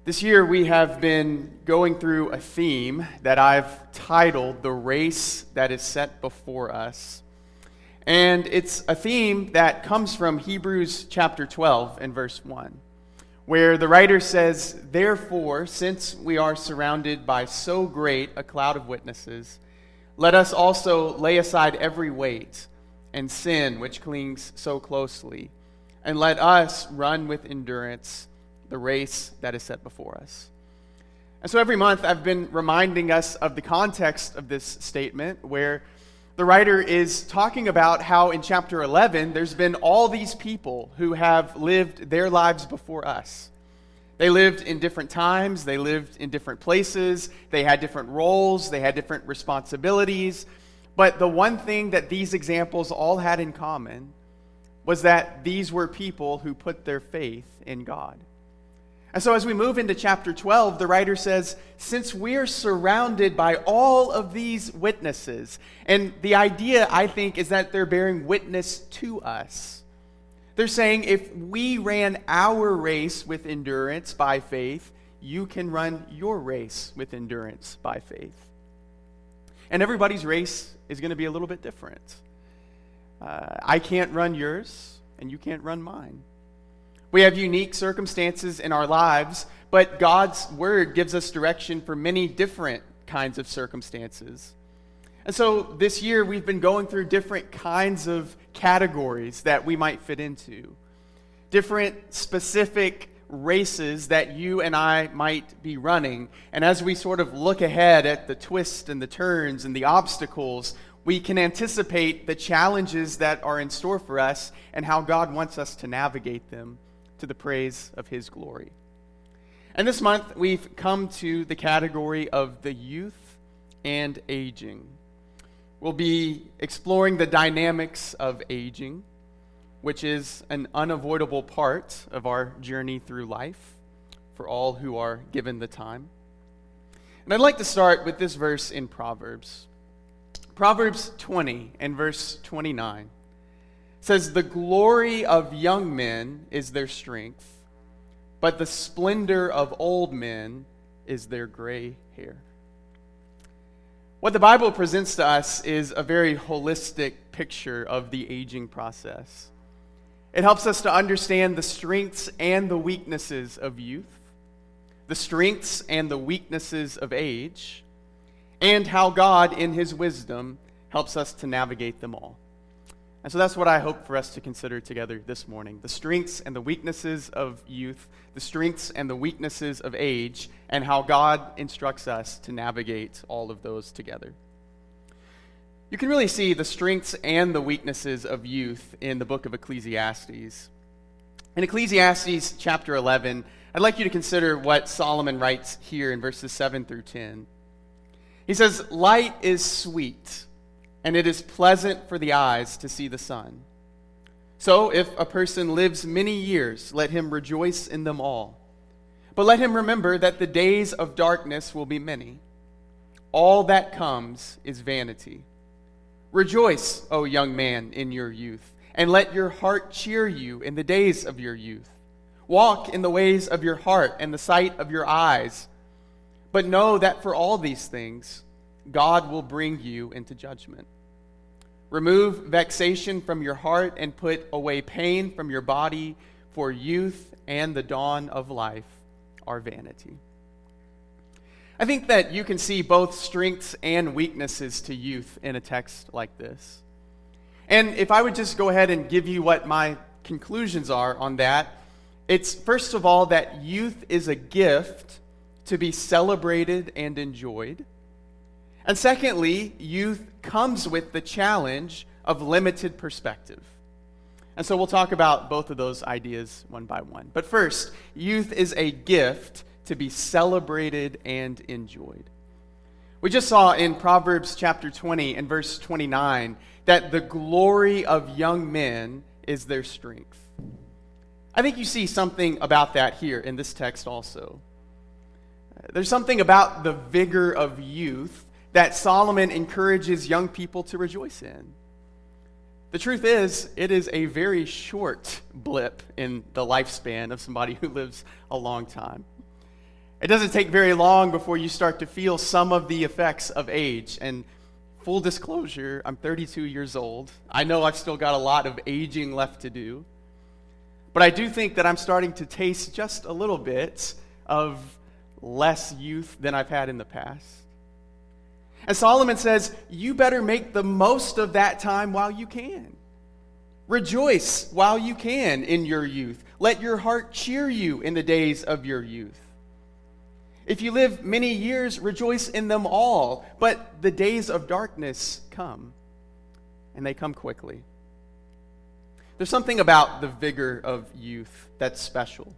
This year we have been going through a theme that I've titled The Race That Is Set Before Us. And it's a theme that comes from Hebrews chapter 12 and verse 1, where the writer says, "Therefore, since we are surrounded by so great a cloud of witnesses, let us also lay aside every weight and sin which clings so closely, and let us run with endurance the race that is set before us." And so every month I've been reminding us of the context of this statement, where the writer is talking about how in chapter 11 there's been all these people who have lived their lives before us. They lived in different times, they lived in different places, they had different roles, they had different responsibilities, but the one thing that these examples all had in common was that these were people who put their faith in God. And so as we move into chapter 12, the writer says, since we're surrounded by all of these witnesses, and the idea, I think, is that they're bearing witness to us. They're saying, if we ran our race with endurance by faith, you can run your race with endurance by faith. And everybody's race is going to be a little bit different. I can't run yours, and you can't run mine. We have unique circumstances in our lives, but God's word gives us direction for many different kinds of circumstances. And so this year we've been going through different kinds of categories that we might fit into. Different specific races that you and I might be running. And as we sort of look ahead at the twists and the turns and the obstacles, we can anticipate the challenges that are in store for us and how God wants us to navigate them to the praise of His glory. And this month, we've come to the category of the youth and aging. We'll be exploring the dynamics of aging, which is an unavoidable part of our journey through life for all who are given the time. And I'd like to start with this verse in Proverbs. Proverbs 20 and verse 29. Says, "The glory of young men is their strength, but the splendor of old men is their gray hair." What the Bible presents to us is a very holistic picture of the aging process. It helps us to understand the strengths and the weaknesses of youth, the strengths and the weaknesses of age, and how God, in His wisdom, helps us to navigate them all. And so that's what I hope for us to consider together this morning. The strengths and the weaknesses of youth, the strengths and the weaknesses of age, and how God instructs us to navigate all of those together. You can really see the strengths and the weaknesses of youth in the book of Ecclesiastes. In Ecclesiastes chapter 11, I'd like you to consider what Solomon writes here in verses 7 through 10. He says, "Light is sweet, and it is pleasant for the eyes to see the sun. So if a person lives many years, let him rejoice in them all. But let him remember that the days of darkness will be many. All that comes is vanity. Rejoice, O young man, in your youth, and let your heart cheer you in the days of your youth. Walk in the ways of your heart and the sight of your eyes. But know that for all these things, God will bring you into judgment. Remove vexation from your heart and put away pain from your body, for youth and the dawn of life are vanity." I think that you can see both strengths and weaknesses to youth in a text like this. And if I would just go ahead and give you what my conclusions are on that, it's first of all that youth is a gift to be celebrated and enjoyed. And secondly, youth comes with the challenge of limited perspective. And so we'll talk about both of those ideas one by one. But first, youth is a gift to be celebrated and enjoyed. We just saw in Proverbs chapter 20 and verse 29 that the glory of young men is their strength. I think you see something about that here in this text also. There's something about the vigor of youth that Solomon encourages young people to rejoice in. The truth is, it is a very short blip in the lifespan of somebody who lives a long time. It doesn't take very long before you start to feel some of the effects of age. And full disclosure, I'm 32 years old. I know I've still got a lot of aging left to do. But I do think that I'm starting to taste just a little bit of less youth than I've had in the past. And Solomon says, you better make the most of that time while you can. Rejoice while you can in your youth. Let your heart cheer you in the days of your youth. If you live many years, rejoice in them all. But the days of darkness come, and they come quickly. There's something about the vigor of youth that's special.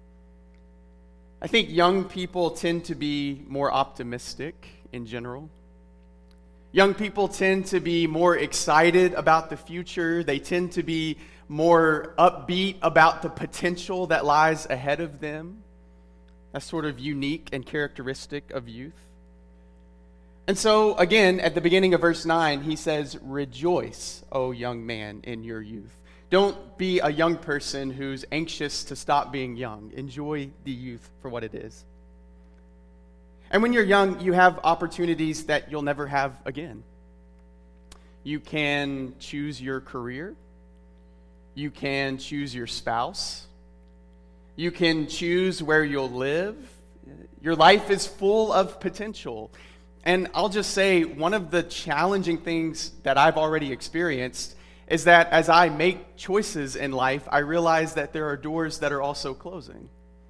I think young people tend to be more optimistic in general. Young people tend to be more excited about the future. They tend to be more upbeat about the potential that lies ahead of them. That's sort of unique and characteristic of youth. And so, again, at the beginning of verse 9, he says, rejoice, O young man, in your youth. Don't be a young person who's anxious to stop being young. Enjoy the youth for what it is. And when you're young, you have opportunities that you'll never have again. You can choose your career. You can choose your spouse. You can choose where you'll live. Your life is full of potential. And I'll just say, one of the challenging things that I've already experienced is that as I make choices in life, I realize that there are doors that are also closing.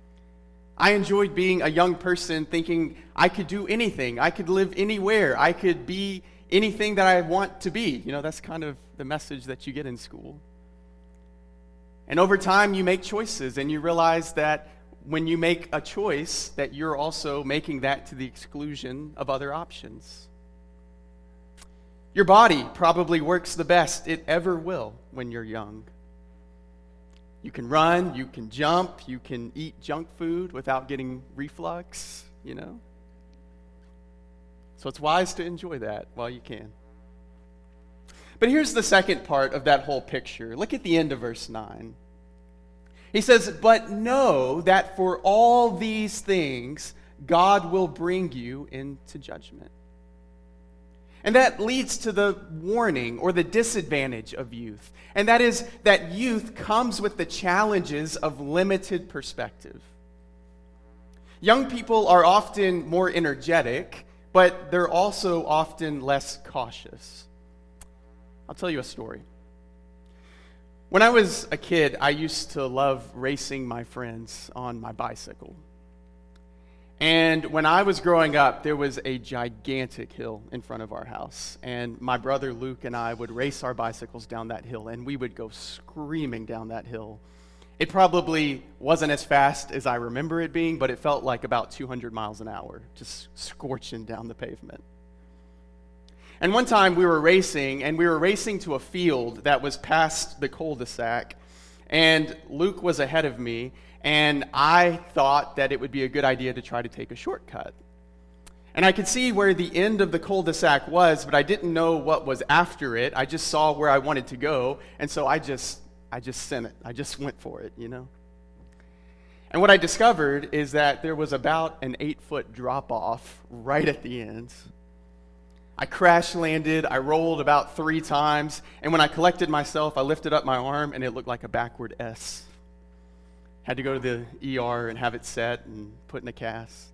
I enjoyed being a young person thinking I could do anything. I could live anywhere. I could be anything that I want to be. You know, that's kind of the message that you get in school. And over time, you make choices, and you realize that when you make a choice, that you're also making that to the exclusion of other options. Your body probably works the best it ever will when you're young. You can run, you can jump, you can eat junk food without getting reflux, you know? So it's wise to enjoy that while you can. But here's the second part of that whole picture. Look at the end of verse 9. He says, but know that for all these things, God will bring you into judgment. And that leads to the warning or the disadvantage of youth. And that is that youth comes with the challenges of limited perspective. Young people are often more energetic, but they're also often less cautious. I'll tell you a story. When I was a kid, I used to love racing my friends on my bicycle. And when I was growing up, there was a gigantic hill in front of our house. And my brother Luke and I would race our bicycles down that hill, and we would go screaming down that hill. It probably wasn't as fast as I remember it being, but it felt like about 200 miles an hour, just scorching down the pavement. And one time we were racing to a field that was past the cul-de-sac, and Luke was ahead of me, and I thought that it would be a good idea to try to take a shortcut. And I could see where the end of the cul-de-sac was, but I didn't know what was after it. I just saw where I wanted to go, and so I just sent it. I just went for it, you know. And what I discovered is that there was about an 8-foot drop-off right at the end. I crash landed, I rolled about 3 times, and when I collected myself, I lifted up my arm, and it looked like a backward S. Had to go to the ER and have it set and put in a cast.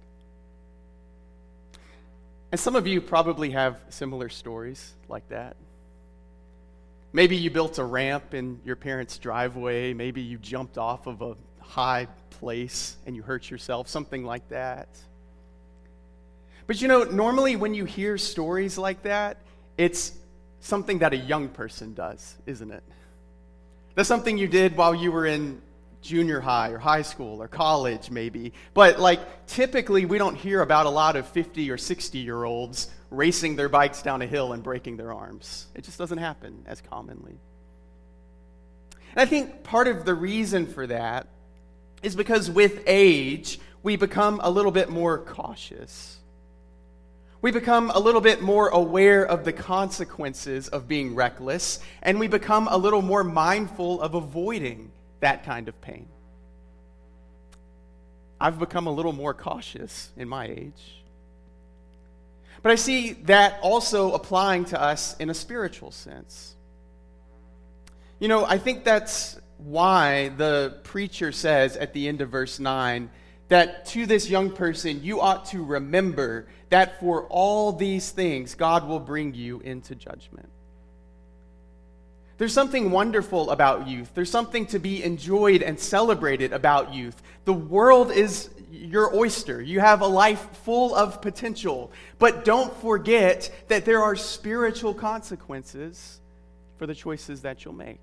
And some of you probably have similar stories like that. Maybe you built a ramp in your parents' driveway. Maybe you jumped off of a high place and you hurt yourself, something like that. But you know, normally when you hear stories like that, it's something that a young person does, isn't it? That's something you did while you were in junior high or high school or college maybe. But typically we don't hear about a lot of 50 or 60-year-olds racing their bikes down a hill and breaking their arms. It just doesn't happen as commonly. And I think part of the reason for that is because with age, we become a little bit more cautious. We become a little bit more aware of the consequences of being reckless, and we become a little more mindful of avoiding that kind of pain. I've become a little more cautious in my age. But I see that also applying to us in a spiritual sense. I think that's why the preacher says at the end of verse 9 that to this young person, you ought to remember that for all these things, God will bring you into judgment. There's something wonderful about youth. There's something to be enjoyed and celebrated about youth. The world is your oyster. You have a life full of potential. But don't forget that there are spiritual consequences for the choices that you'll make.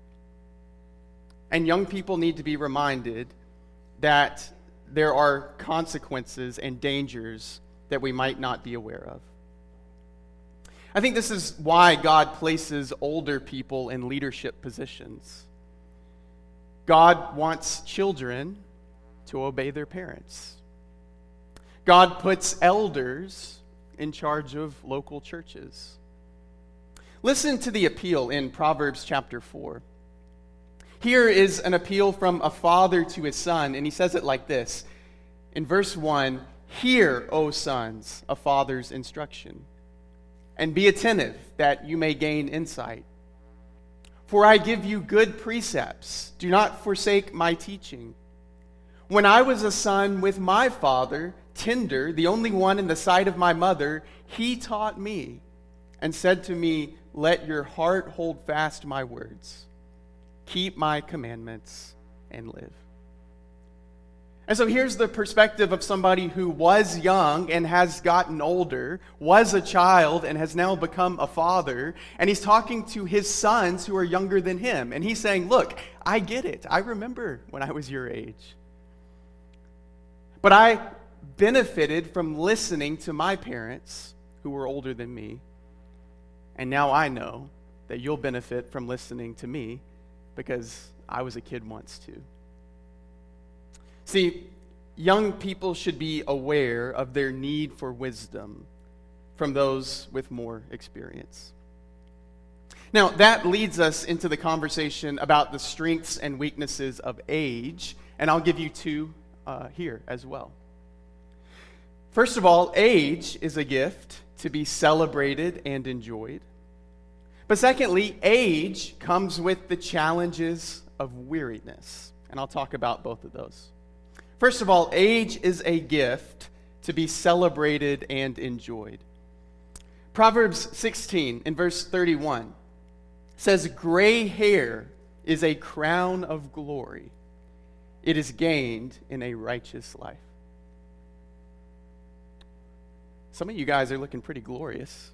And young people need to be reminded that there are consequences and dangers that we might not be aware of. I think this is why God places older people in leadership positions. God wants children to obey their parents. God puts elders in charge of local churches. Listen to the appeal in Proverbs chapter 4. Here is an appeal from a father to his son, and he says it like this. In verse 1, "Hear, O sons, a father's instruction, and be attentive that you may gain insight. For I give you good precepts. Do not forsake my teaching. When I was a son with my father, tender, the only one in the sight of my mother, he taught me and said to me, let your heart hold fast my words. Keep my commandments and live." And so here's the perspective of somebody who was young and has gotten older, was a child and has now become a father, and he's talking to his sons who are younger than him. And he's saying, look, I get it. I remember when I was your age. But I benefited from listening to my parents who were older than me, and now I know that you'll benefit from listening to me because I was a kid once too. See, young people should be aware of their need for wisdom from those with more experience. Now, that leads us into the conversation about the strengths and weaknesses of age, and I'll give you two here as well. First of all, age is a gift to be celebrated and enjoyed. But secondly, age comes with the challenges of weariness, and I'll talk about both of those. First of all, age is a gift to be celebrated and enjoyed. Proverbs 16 in verse 31 says, "Gray hair is a crown of glory. It is gained in a righteous life." Some of you guys are looking pretty glorious.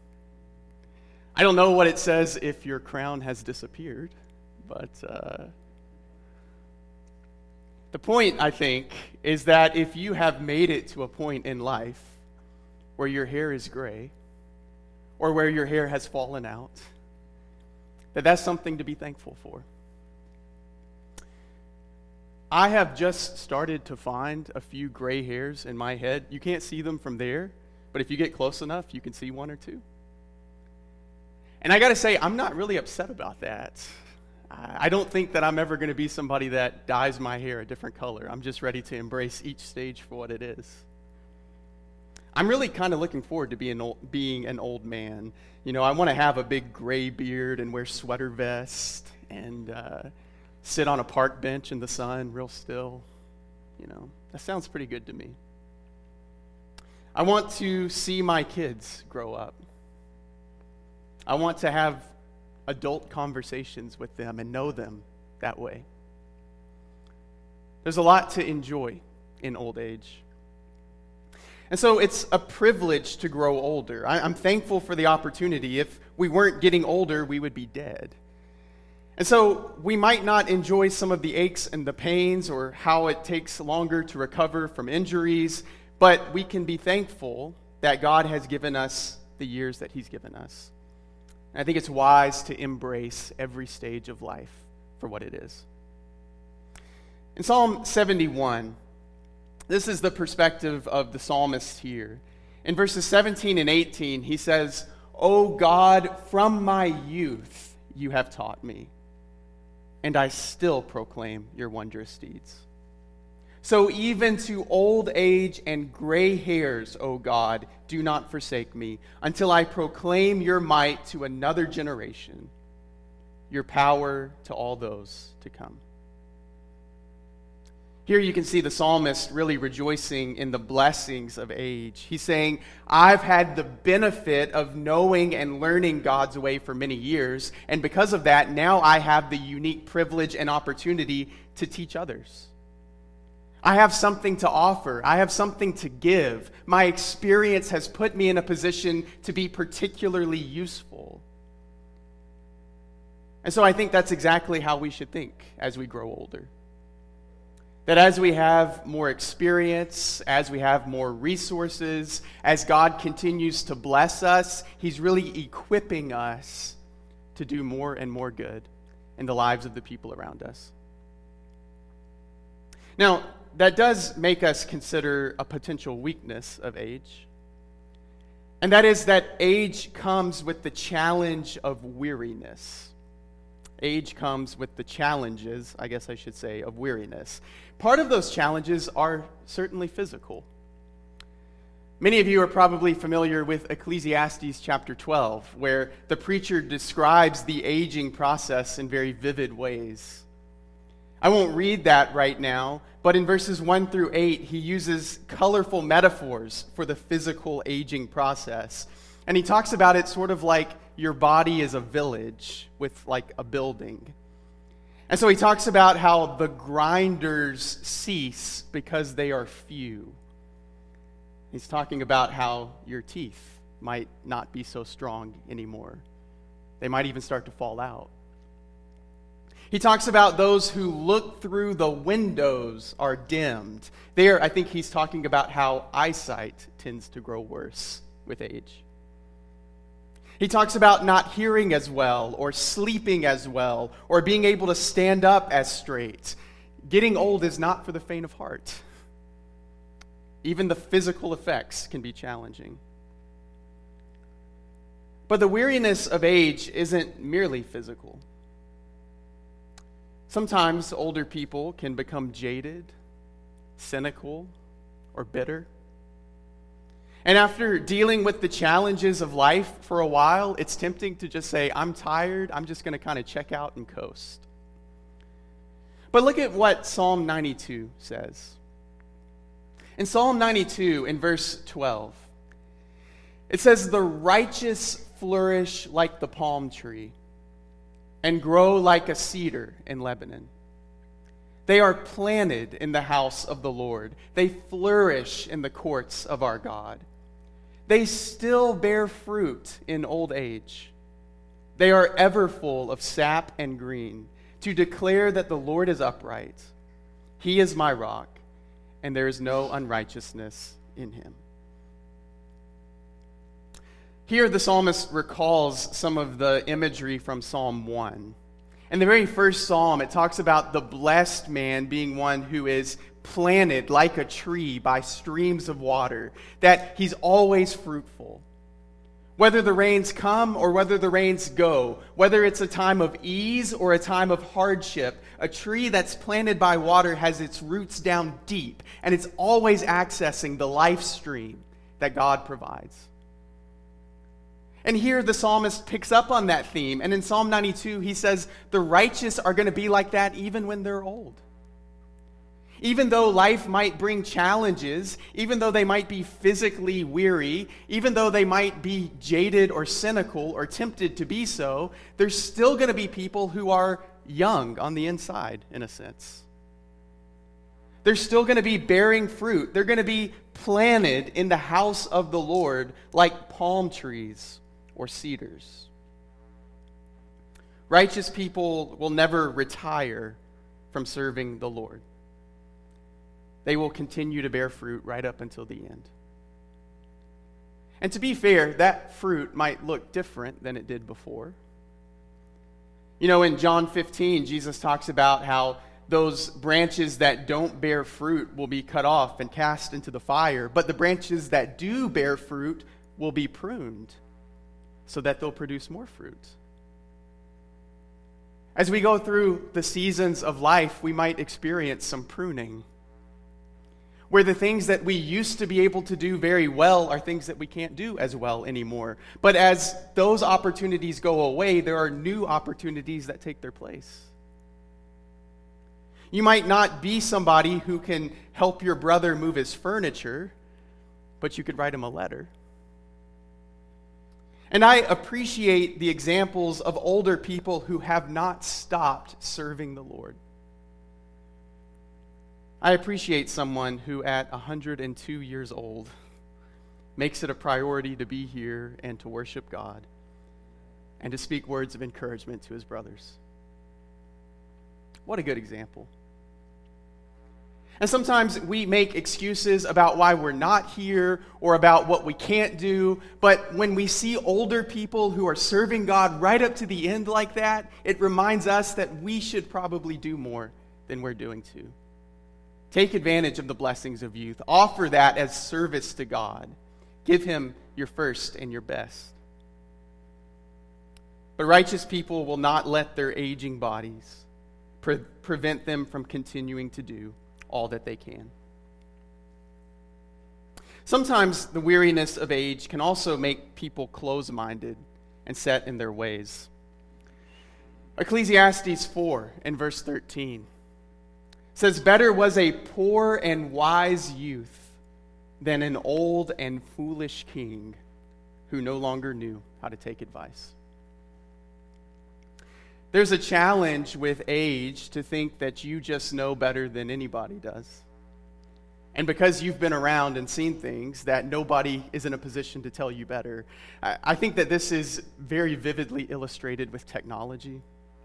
I don't know what it says if your crown has disappeared, but the point, I think, is that if you have made it to a point in life where your hair is gray or where your hair has fallen out, that's something to be thankful for. I have just started to find a few gray hairs in my head. You can't see them from there, but if you get close enough, you can see one or two. And I got to say, I'm not really upset about that. I don't think that I'm ever going to be somebody that dyes my hair a different color. I'm just ready to embrace each stage for what it is. I'm really kind of looking forward to being an old man. I want to have a big gray beard and wear sweater vest and sit on a park bench in the sun real still. That sounds pretty good to me. I want to see my kids grow up. I want to have adult conversations with them and know them that way. There's a lot to enjoy in old age. And so it's a privilege to grow older. I'm thankful for the opportunity. If we weren't getting older, we would be dead. And so we might not enjoy some of the aches and the pains or how it takes longer to recover from injuries, but we can be thankful that God has given us the years that He's given us. I think it's wise to embrace every stage of life for what it is. In Psalm 71, this is the perspective of the psalmist here. In verses 17 and 18, he says, "O God, from my youth you have taught me, and I still proclaim your wondrous deeds." So even to old age and gray hairs, O God, do not forsake me, until I proclaim your might to another generation, your power to all those to come. Here you can see the psalmist really rejoicing in the blessings of age. He's saying, I've had the benefit of knowing and learning God's way for many years, and because of that, now I have the unique privilege and opportunity to teach others. I have something to offer. I have something to give. My experience has put me in a position to be particularly useful. And so I think that's exactly how we should think as we grow older. That as we have more experience, as we have more resources, as God continues to bless us, He's really equipping us to do more and more good in the lives of the people around us. Now, that does make us consider a potential weakness of age. And that is that age comes with the challenge of weariness. Age comes with the challenges, I guess I should say, of weariness. Part of those challenges are certainly physical. Many of you are probably familiar with Ecclesiastes chapter 12, where the preacher describes the aging process in very vivid ways. I won't read that right now, but in verses 1 through 8, he uses colorful metaphors for the physical aging process. And he talks about it sort of like your body is a village with like a building. And so he talks about how the grinders cease because they are few. He's talking about how your teeth might not be so strong anymore. They might even start to fall out. He talks about those who look through the windows are dimmed. There, I think he's talking about how eyesight tends to grow worse with age. He talks about not hearing as well, or sleeping as well, or being able to stand up as straight. Getting old is not for the faint of heart. Even the physical effects can be challenging. But the weariness of age isn't merely physical. Sometimes older people can become jaded, cynical, or bitter. And after dealing with the challenges of life for a while, it's tempting to just say, I'm tired, I'm just going to kind of check out and coast. But look at what Psalm 92 says. In Psalm 92, in verse 12, it says, the righteous flourish like the palm tree and grow like a cedar in Lebanon. They are planted in the house of the Lord. They flourish in the courts of our God. They still bear fruit in old age. They are ever full of sap and green, to declare that the Lord is upright. He is my rock, and there is no unrighteousness in him. Here the psalmist recalls some of the imagery from Psalm 1. In the very first psalm, it talks about the blessed man being one who is planted like a tree by streams of water, that he's always fruitful. Whether the rains come or whether the rains go, whether it's a time of ease or a time of hardship, a tree that's planted by water has its roots down deep, and it's always accessing the life stream that God provides. And here the psalmist picks up on that theme, and in Psalm 92 he says the righteous are going to be like that even when they're old. Even though life might bring challenges, even though they might be physically weary, even though they might be jaded or cynical or tempted to be so, there's still going to be people who are young on the inside, in a sense. They're still going to be bearing fruit. They're going to be planted in the house of the Lord like palm trees or cedars. Righteous people will never retire from serving the Lord. They will continue to bear fruit right up until the end. And to be fair, that fruit might look different than it did before. You know, in John 15, Jesus talks about how those branches that don't bear fruit will be cut off and cast into the fire, but the branches that do bear fruit will be pruned so that they'll produce more fruit. As we go through the seasons of life, we might experience some pruning. where the things that we used to be able to do very well are things that we can't do as well anymore. But as those opportunities go away, there are new opportunities that take their place. You might not be somebody who can help your brother move his furniture, but you could write him a letter. And I appreciate the examples of older people who have not stopped serving the Lord. I appreciate someone who at 102 years old makes it a priority to be here and to worship God and to speak words of encouragement to his brothers. What a good example. And sometimes we make excuses about why we're not here or about what we can't do, but when we see older people who are serving God right up to the end like that, it reminds us that we should probably do more than we're doing too. Take advantage of the blessings of youth. Offer that as service to God. Give him your first and your best. But righteous people will not let their aging bodies prevent them from continuing to do all that they can. Sometimes the weariness of age can also make people close-minded and set in their ways. Ecclesiastes 4 in verse 13 says, "Better was a poor and wise youth than an old and foolish king who no longer knew how to take advice." There's a challenge with age to think that you just know better than anybody does. And because you've been around and seen things, that nobody is in a position to tell you better. I think that this is very vividly illustrated with technology.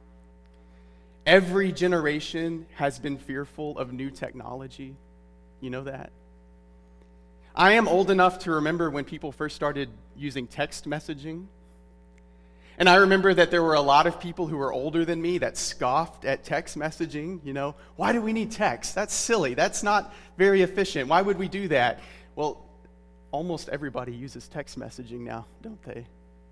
Every generation has been fearful of new technology. You know that? I am old enough to remember when people first started using text messaging. And I remember that there were a lot of people who were older than me that scoffed at text messaging. You know, why do we need text? That's silly. That's not very efficient. Why would we do that? Well, almost everybody uses text messaging now, don't they?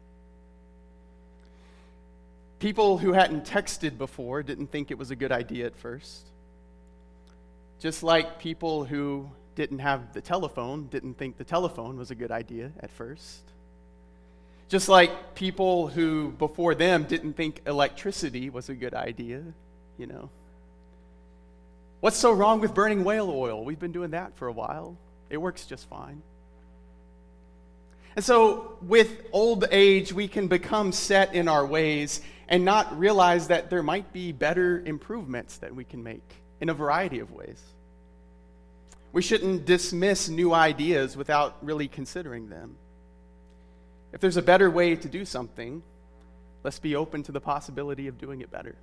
People who hadn't texted before didn't think it was a good idea at first. Just like people who didn't have the telephone didn't think the telephone was a good idea at first. Just like people who before them didn't think electricity was a good idea, you know. What's so wrong with burning whale oil? We've been doing that for a while. It works just fine. And so with old age, we can become set in our ways and not realize that there might be better improvements that we can make in a variety of ways. We shouldn't dismiss new ideas without really considering them. If there's a better way to do something, let's be open to the possibility of doing it better.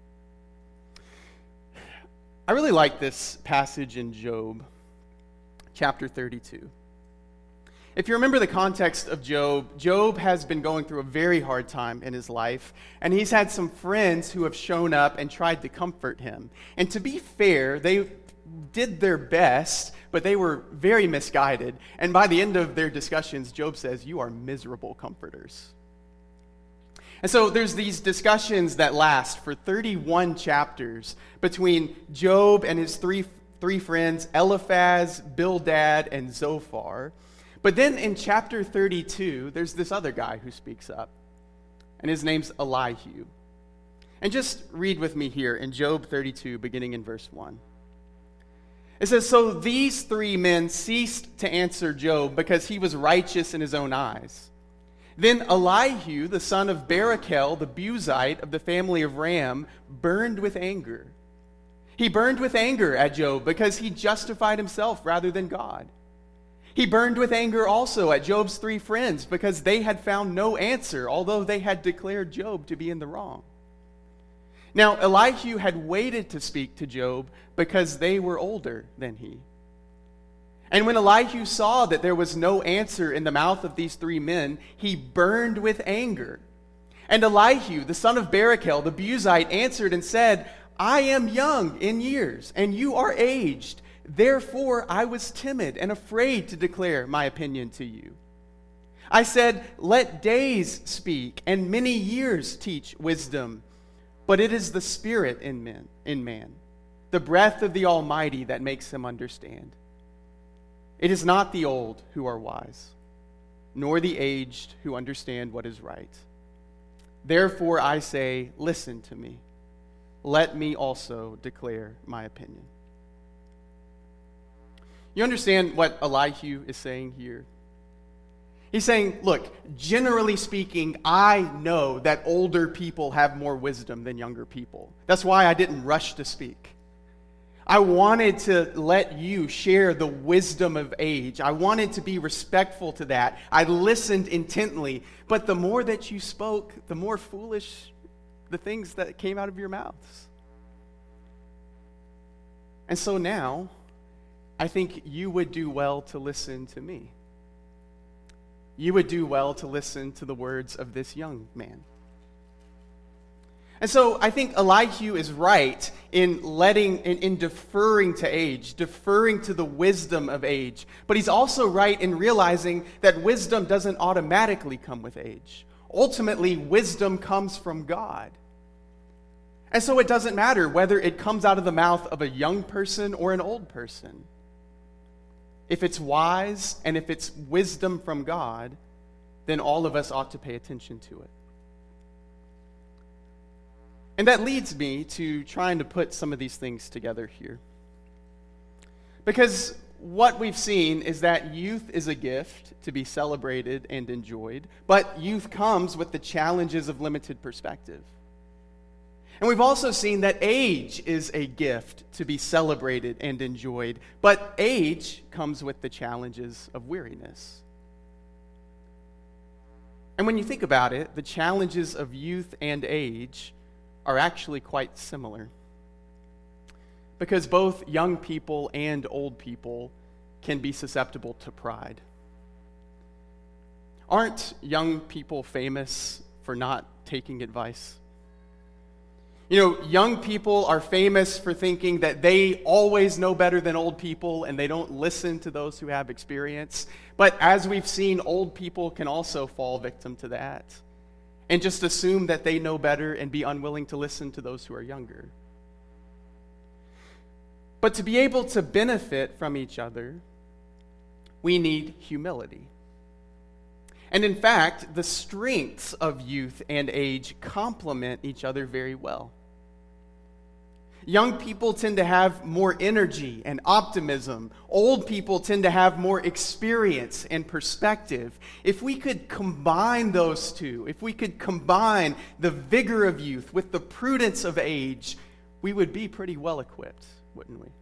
I really like this passage in Job, chapter 32. If you remember the context of Job, Job has been going through a very hard time in his life, and he's had some friends who have shown up and tried to comfort him. And to be fair, they did their best, but they were very misguided. And by the end of their discussions, Job says, "You are miserable comforters." And so there's these discussions that last for 31 chapters between Job and his three friends, Eliphaz, Bildad, and Zophar. But then in chapter 32, there's this other guy who speaks up, and his name's Elihu. And just read with me here in Job 32, beginning in verse 1. It says, "So these three men ceased to answer Job because he was righteous in his own eyes. Then Elihu, the son of Barachel, the Buzite of the family of Ram, burned with anger. He burned with anger at Job because he justified himself rather than God. He burned with anger also at Job's three friends because they had found no answer, although they had declared Job to be in the wrong. Now Elihu had waited to speak to Job because they were older than he. And when Elihu saw that there was no answer in the mouth of these three men, he burned with anger. And Elihu, the son of Barachel, the Buzite, answered and said, 'I am young in years, and you are aged. Therefore I was timid and afraid to declare my opinion to you. I said, let days speak, and many years teach wisdom. But it is the Spirit in man, the breath of the Almighty that makes him understand. It is not the old who are wise, nor the aged who understand what is right. Therefore I say, listen to me. Let me also declare my opinion. You understand what Elihu is saying here? He's saying, look, generally speaking, I know that older people have more wisdom than younger people. That's why I didn't rush to speak. I wanted to let you share the wisdom of age. I wanted to be respectful to that. I listened intently. But the more that you spoke, the more foolish the things that came out of your mouths. And so now, I think you would do well to listen to me. You would do well to listen to the words of this young man. And so I think Elihu is right in deferring to age, deferring to the wisdom of age. But he's also right in realizing that wisdom doesn't automatically come with age. Ultimately, wisdom comes from God. And so it doesn't matter whether it comes out of the mouth of a young person or an old person. If it's wise and if it's wisdom from God, then all of us ought to pay attention to it. And that leads me to trying to put some of these things together here. Because what we've seen is that youth is a gift to be celebrated and enjoyed, but youth comes with the challenges of limited perspective. And we've also seen that age is a gift to be celebrated and enjoyed, but age comes with the challenges of weariness. And when you think about it, the challenges of youth and age are actually quite similar. Because both young people and old people can be susceptible to pride. Aren't young people famous for not taking advice? You know, young people are famous for thinking that they always know better than old people and they don't listen to those who have experience. But as we've seen, old people can also fall victim to that and just assume that they know better and be unwilling to listen to those who are younger. But to be able to benefit from each other, we need humility. And in fact, the strengths of youth and age complement each other very well. Young people tend to have more energy and optimism. Old people tend to have more experience and perspective. If we could combine those two, if we could combine the vigor of youth with the prudence of age, we would be pretty well equipped, wouldn't we?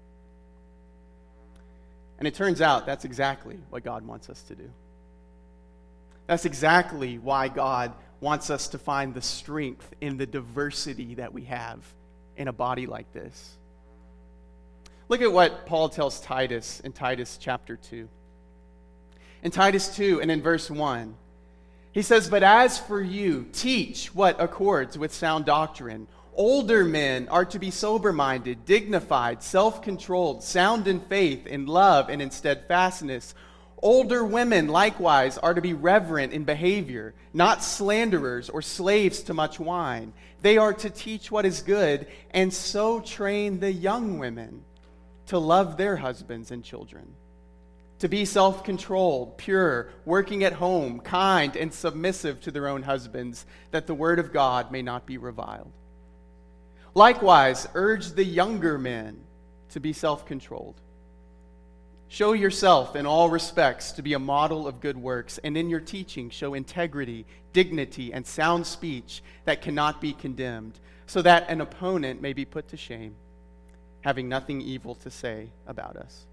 And it turns out that's exactly what God wants us to do. That's exactly why God wants us to find the strength in the diversity that we have in a body like this. Look at what Paul tells Titus in Titus chapter 2. In Titus 2 and in verse 1, he says, "But as for you, teach what accords with sound doctrine. Older men are to be sober-minded, dignified, self-controlled, sound in faith, in love, and in steadfastness. Older women, likewise, are to be reverent in behavior, not slanderers or slaves to much wine. They are to teach what is good, and so train the young women to love their husbands and children, to be self-controlled, pure, working at home, kind, and submissive to their own husbands, that the word of God may not be reviled. Likewise, urge the younger men to be self-controlled. Show yourself in all respects to be a model of good works, and in your teaching show integrity, dignity, and sound speech that cannot be condemned, so that an opponent may be put to shame, having nothing evil to say about us."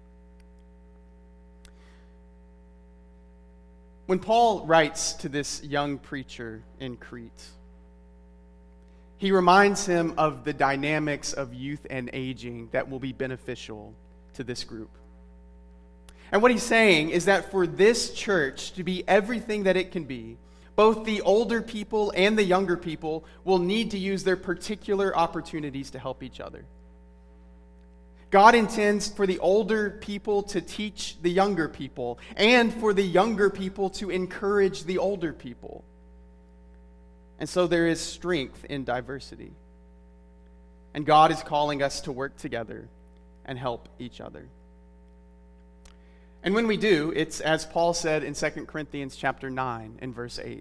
When Paul writes to this young preacher in Crete, he reminds him of the dynamics of youth and aging that will be beneficial to this group. And what he's saying is that for this church to be everything that it can be, both the older people and the younger people will need to use their particular opportunities to help each other. God intends for the older people to teach the younger people, and for the younger people to encourage the older people. And so there is strength in diversity. And God is calling us to work together and help each other. And when we do, it's as Paul said in 2 Corinthians chapter 9 and verse 8.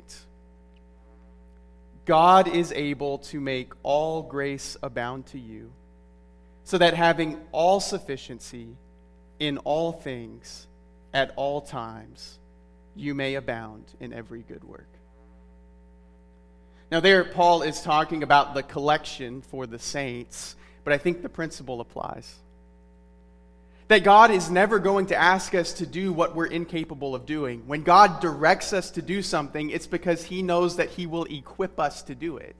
God is able to make all grace abound to you, so that having all sufficiency in all things at all times, you may abound in every good work. Now there, Paul is talking about the collection for the saints, but I think the principle applies. That God is never going to ask us to do what we're incapable of doing. When God directs us to do something, it's because He knows that He will equip us to do it.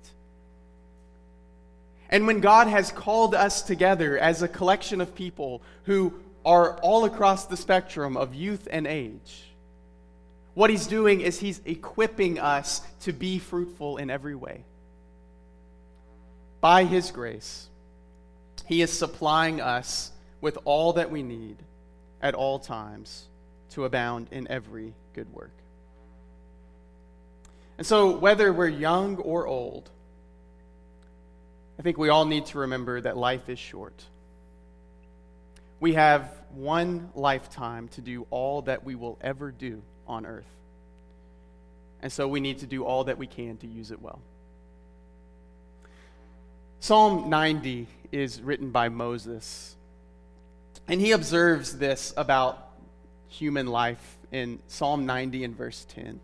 And when God has called us together as a collection of people who are all across the spectrum of youth and age, what He's doing is He's equipping us to be fruitful in every way. By His grace, He is supplying us with all that we need at all times to abound in every good work. And so, whether we're young or old, I think we all need to remember that life is short. We have one lifetime to do all that we will ever do on earth. And so we need to do all that we can to use it well. Psalm 90 is written by Moses. And he observes this about human life in Psalm 90 and verse 10.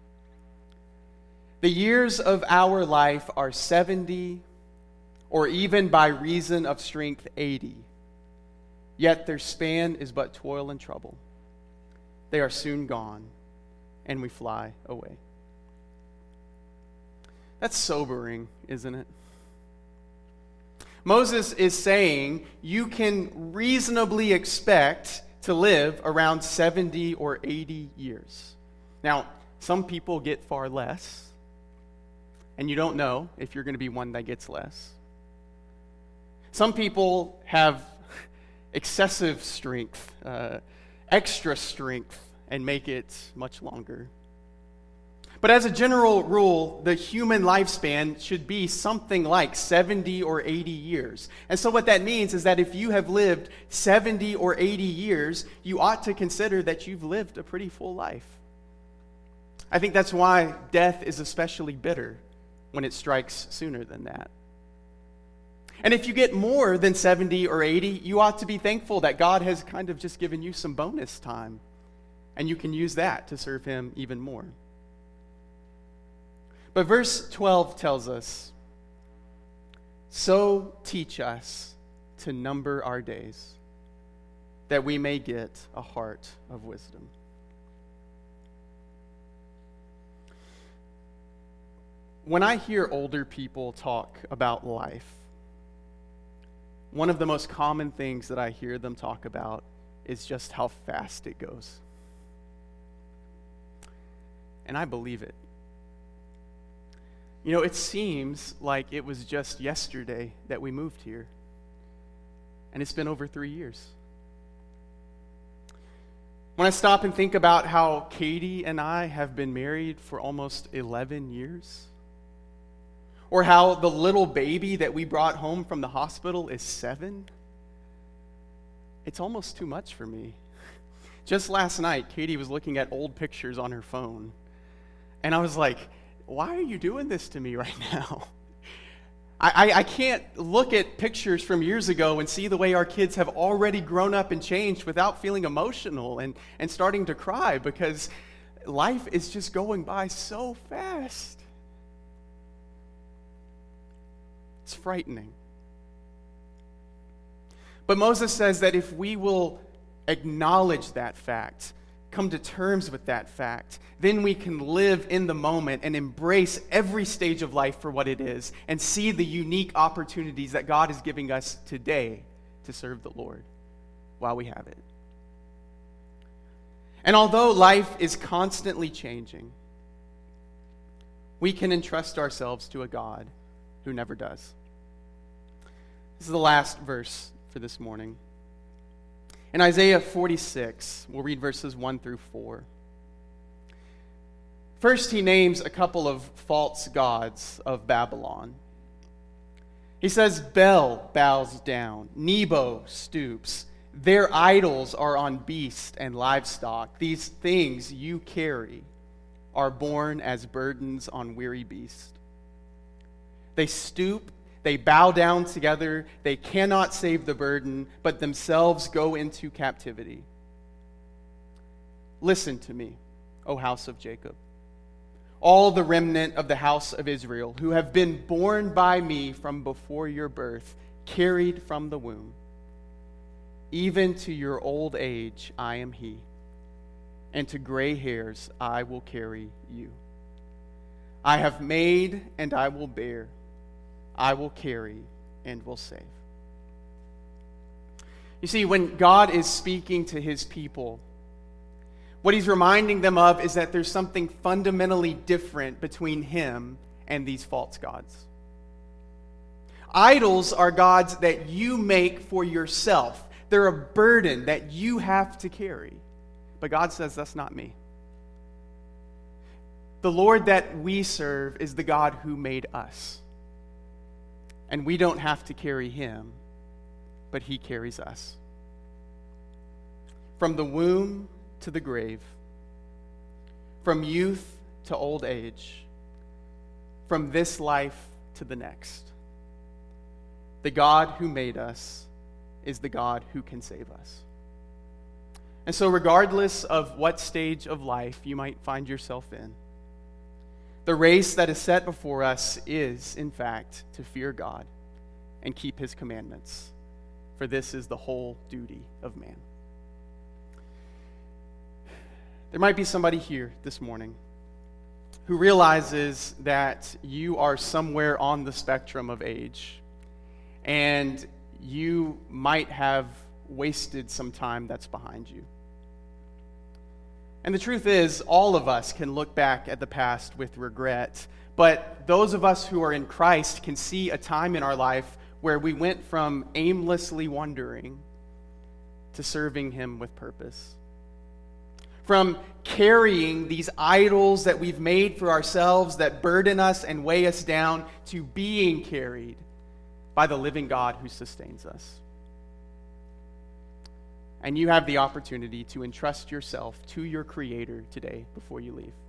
The years of our life are 70, or even by reason of strength 80. Yet their span is but toil and trouble. They are soon gone, and we fly away. That's sobering, isn't it? Moses is saying you can reasonably expect to live around 70 or 80 years. Now, some people get far less, and you don't know if you're going to be one that gets less. Some people have excessive strength, extra strength, and make it much longer. But as a general rule, the human lifespan should be something like 70 or 80 years. And so what that means is that if you have lived 70 or 80 years, you ought to consider that you've lived a pretty full life. I think that's why death is especially bitter when it strikes sooner than that. And if you get more than 70 or 80, you ought to be thankful that God has kind of just given you some bonus time, and you can use that to serve Him even more. But verse 12 tells us, "So teach us to number our days, that we may get a heart of wisdom." When I hear older people talk about life, one of the most common things that I hear them talk about is just how fast it goes. And I believe it. You know, it seems like it was just yesterday that we moved here. And it's been over 3 years. When I stop and think about how Katie and I have been married for almost 11 years, or how the little baby that we brought home from the hospital is 7, it's almost too much for me. Just last night, Katie was looking at old pictures on her phone, and I was like, why are you doing this to me right now? I can't look at pictures from years ago and see the way our kids have already grown up and changed without feeling emotional and starting to cry, because life is just going by so fast. It's frightening. But Moses says that if we will acknowledge that fact, come to terms with that fact, then we can live in the moment and embrace every stage of life for what it is and see the unique opportunities that God is giving us today to serve the Lord while we have it. And although life is constantly changing, we can entrust ourselves to a God who never does. This is the last verse for this morning. In Isaiah 46, we'll read verses 1 through 4. First, he names a couple of false gods of Babylon. He says, Bel bows down, Nebo stoops, Their idols are on beasts and livestock. These things you carry are borne as burdens on weary beasts. They stoop, they bow down together, they cannot save the burden, but themselves go into captivity. Listen to me, O house of Jacob, all the remnant of the house of Israel, who have been born by me from before your birth, carried from the womb. Even to your old age I am he, and to gray hairs I will carry you. I have made and I will bear. I will carry and will save. You see, when God is speaking to his people, what he's reminding them of is that there's something fundamentally different between him and these false gods. Idols are gods that you make for yourself. They're a burden that you have to carry. But God says, that's not me. The Lord that we serve is the God who made us. And we don't have to carry him, but he carries us. From the womb to the grave, from youth to old age, from this life to the next. The God who made us is the God who can save us. And so regardless of what stage of life you might find yourself in, the race that is set before us is, in fact, to fear God and keep his commandments, for this is the whole duty of man. There might be somebody here this morning who realizes that you are somewhere on the spectrum of age, and you might have wasted some time that's behind you. And the truth is, all of us can look back at the past with regret, but those of us who are in Christ can see a time in our life where we went from aimlessly wandering to serving him with purpose. From carrying these idols that we've made for ourselves that burden us and weigh us down to being carried by the living God who sustains us. And you have the opportunity to entrust yourself to your Creator today before you leave.